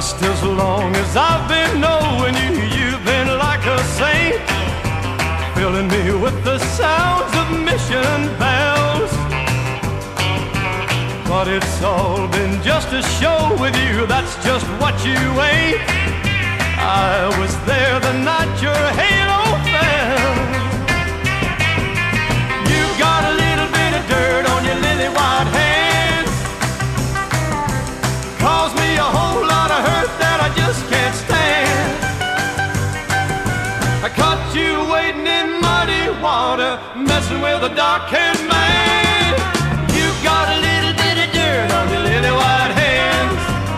Just as long as I've been knowing you, you've been like a saint, filling me with the sounds of mission bells. But it's all been just a show with you, that's just what you ain't. I was there the night your halo fell. You got a little bit of dirt on your lily white hands, caused me a whole lot of hurt that I just can't stand. I caught you wading in muddy water, messing with a dark-haired man. You got a little bit of dirt on your lily white hands.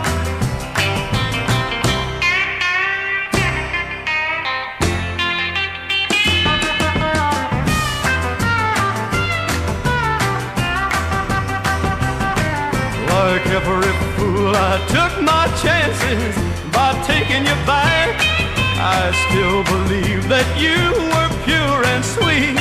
Like every fool, I took my chances by taking you back. I still believe that you were pure and sweet,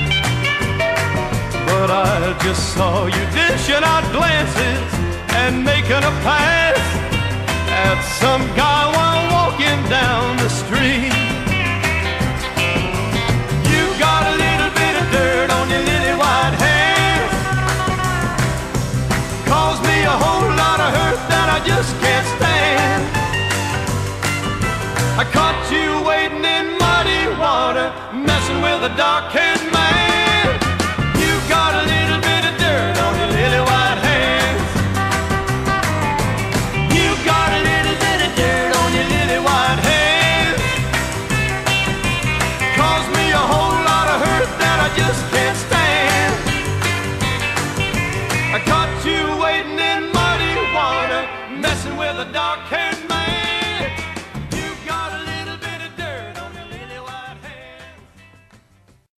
but I just saw you dishing out glances and making a pass at some guy while walking down the street. You got a little bit of dirt on your lily white hands, caused me a whole lot of hurt that I just can't stand. I caught you wading in muddy water, messing with a dark-haired man.